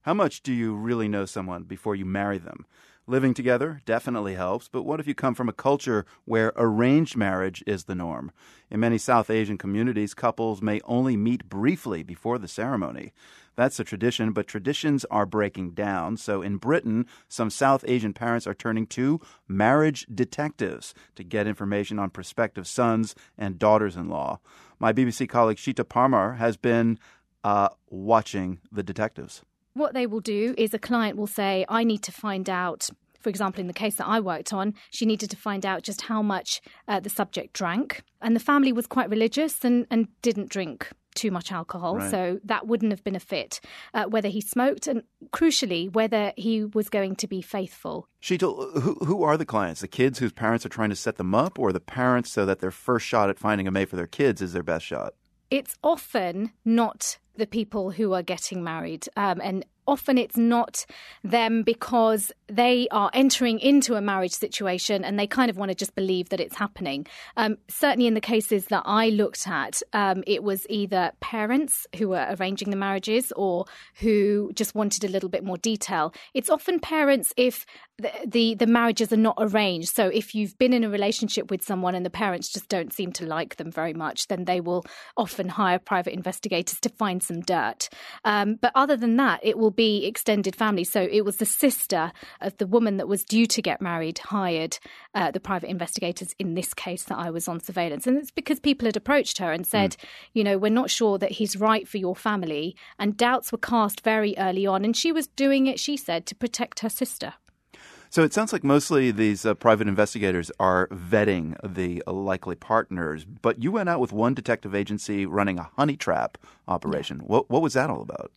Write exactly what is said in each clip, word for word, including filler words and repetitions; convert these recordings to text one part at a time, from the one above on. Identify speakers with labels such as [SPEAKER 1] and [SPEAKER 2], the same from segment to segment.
[SPEAKER 1] How much do you really know someone before you marry them? Living together definitely helps, but what if you come from a culture where arranged marriage is the norm? In many South Asian communities, couples may only meet briefly before the ceremony. That's a tradition, but traditions are breaking down. So in Britain, some South Asian parents are turning to marriage detectives to get information on prospective sons and daughters-in-law. My B B C colleague Sheeta Parmar has been uh, watching the detectives.
[SPEAKER 2] What they will do is a client will say, I need to find out, for example, in the case that I worked on, she needed to find out just how much uh, the subject drank. And the family was quite religious and, and didn't drink too much alcohol.
[SPEAKER 1] Right.
[SPEAKER 2] So that wouldn't have been a fit. Uh, whether he smoked and, crucially, whether he was going to be faithful.
[SPEAKER 1] Sheeta, who, who are the clients? The kids whose parents are trying to set them up, or the parents so that their first shot at finding a mate for their kids is their best shot?
[SPEAKER 2] It's often not the people who are getting married. Um, and often it's not them because they are entering into a marriage situation and they kind of want to just believe that it's happening. Um, certainly in the cases that I looked at, um, it was either parents who were arranging the marriages or who just wanted a little bit more detail. It's often parents if the, the, the marriages are not arranged. So if you've been in a relationship with someone and the parents just don't seem to like them very much, then they will often hire private investigators to find some dirt. Um, but other than that, it will be extended family. So it was the sister of the woman that was due to get married hired uh, the private investigators in this case that I was on surveillance. And it's because people had approached her and said, mm. you know, we're not sure that he's right for your family. And doubts were cast very early on. And she was doing it, she said, to protect her sister.
[SPEAKER 1] So it sounds like mostly these uh, private investigators are vetting the uh, likely partners, but you went out with one detective agency running a honey trap operation. Yeah. What, what was that all about?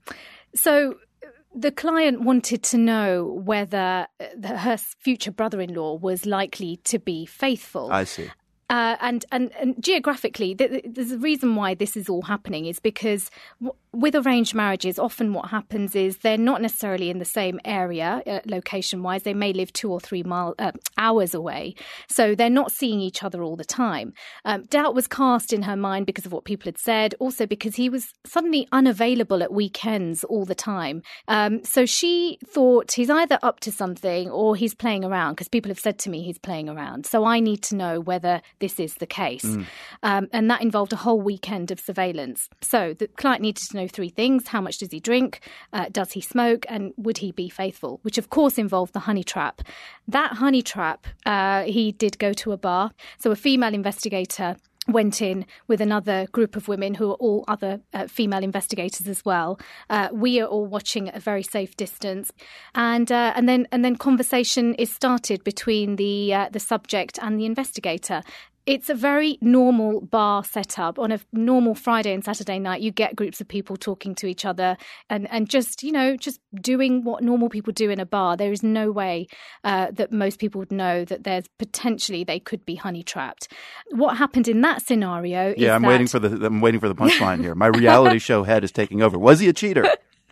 [SPEAKER 2] So the client wanted to know whether the, her future brother-in-law was likely to be faithful.
[SPEAKER 1] I see.
[SPEAKER 2] Uh, and, and, and geographically, th- there's a reason why this is all happening is because w- with arranged marriages, often what happens is they're not necessarily in the same area, uh, location-wise. They may live two or three mile, uh, hours away. So they're not seeing each other all the time. Um, doubt was cast in her mind because of what people had said, also because he was suddenly unavailable at weekends all the time. Um, so she thought he's either up to something or he's playing around, because people have said to me he's playing around. So I need to know whether this is the case. Mm. Um, and that involved a whole weekend of surveillance. So the client needed to know three things. How much does he drink? Uh, does he smoke? And would he be faithful? Which, of course, involved the honey trap. That honey trap, uh, he did go to a bar. So a female investigator went in with another group of women who are all other uh, female investigators as well. Uh, we are all watching at a very safe distance, and uh, and then and then conversation is started between the uh, the subject and the investigator. It's a very normal bar setup. On a normal Friday and Saturday night, you get groups of people talking to each other and, and just, you know, just doing what normal people do in a bar. There is no way uh, that most people would know that there's potentially they could be honey trapped. What happened in that scenario is
[SPEAKER 1] Yeah, I'm
[SPEAKER 2] that...
[SPEAKER 1] waiting for the I'm waiting for the punchline here. My reality show head is taking over. Was he a cheater?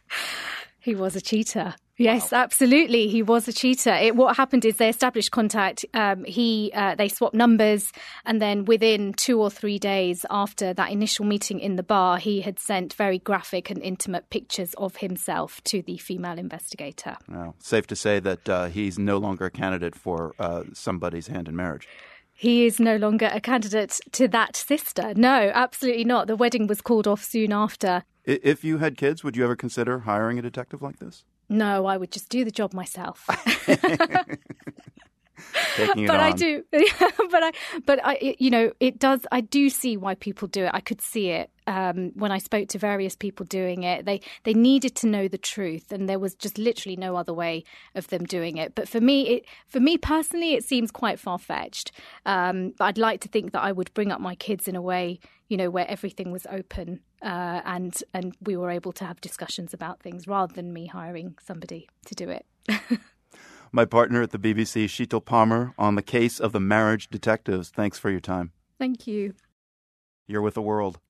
[SPEAKER 2] He was a cheater. Yes, wow. Absolutely. He was a cheater. It, what happened is they established contact. Um, he, uh, they swapped numbers. And then within two or three days after that initial meeting in the bar, he had sent very graphic and intimate pictures of himself to the female investigator.
[SPEAKER 1] Wow. Safe to say that uh, he's no longer a candidate for uh, somebody's hand in marriage.
[SPEAKER 2] He is no longer a candidate to that sister. No, absolutely not. The wedding was called off soon after.
[SPEAKER 1] If you had kids, would you ever consider hiring a detective like this?
[SPEAKER 2] No, I would just do the job myself.
[SPEAKER 1] Taking it
[SPEAKER 2] but
[SPEAKER 1] on.
[SPEAKER 2] I do, but I, but I, it, you know, it does. I do see why people do it. I could see it um, when I spoke to various people doing it. They they needed to know the truth, and there was just literally no other way of them doing it. But for me, it for me personally, it seems quite far fetched. Um, but I'd like to think that I would bring up my kids in a way, you know, where everything was open uh, and and we were able to have discussions about things rather than me hiring somebody to do it.
[SPEAKER 1] My partner at the B B C, Sheeta Parmar, on the case of the marriage detectives. Thanks for your time.
[SPEAKER 2] Thank you.
[SPEAKER 1] You're with The World.